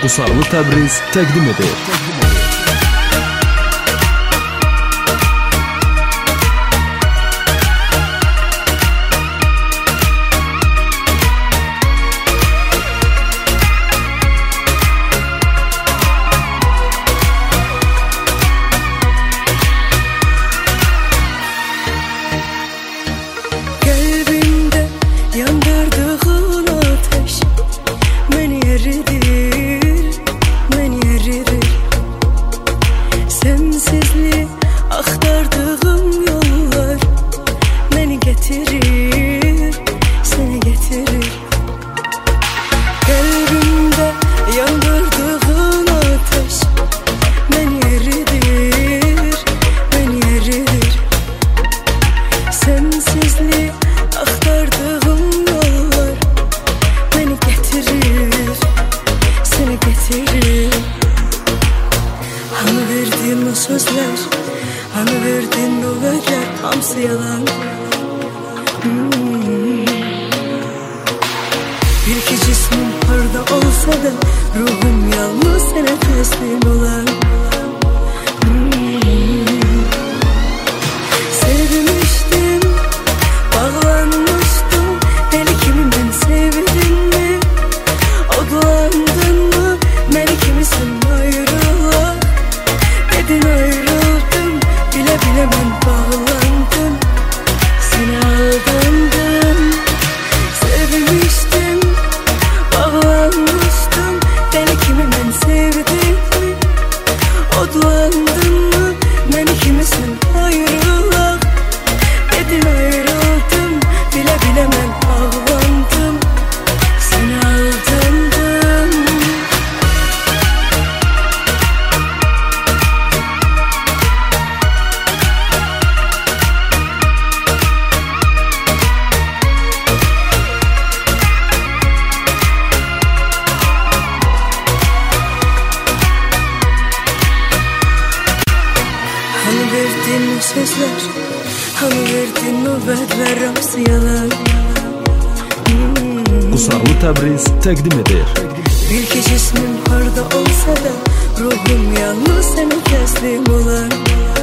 Qusarlı Təbriz təqdim edir. Yandırdığın ateş beni eridir, beni eridir. Sensizliği aktardığım yollar beni getirir, seni getirir. Kalbimde yandırdığın ateş beni eridir, beni eridir. Sensizliği aktardığım hani verdin o sözler, hani verdin o vədlər, hamısı yalan. Bir ki cismim harda olsa da ruhum yalnız sənə təslim olan. Sevmiştim, bağlanmıştım, deli kimi mən sevdin mi? Odlandın mı? Məni kimisin ayrılaq dedin, ayrıldım, bilə bilə mən bağlandım, səni aldandım. Sevmişdim, bağlanmışdım, deli kimi mən sevdim mi? Odlandın mı? Məni kimisin ayrılaq dedin, ayrıldım, bilə bilə mən bağlandım, səni aldandım. Hani verdin o sözler, hani verdin o vədlər, hamısı yalan. Qusarlı Təbriz təqdim edir. Bir ki cismim harda olsa da ruhum yalnız sənə təslim olan.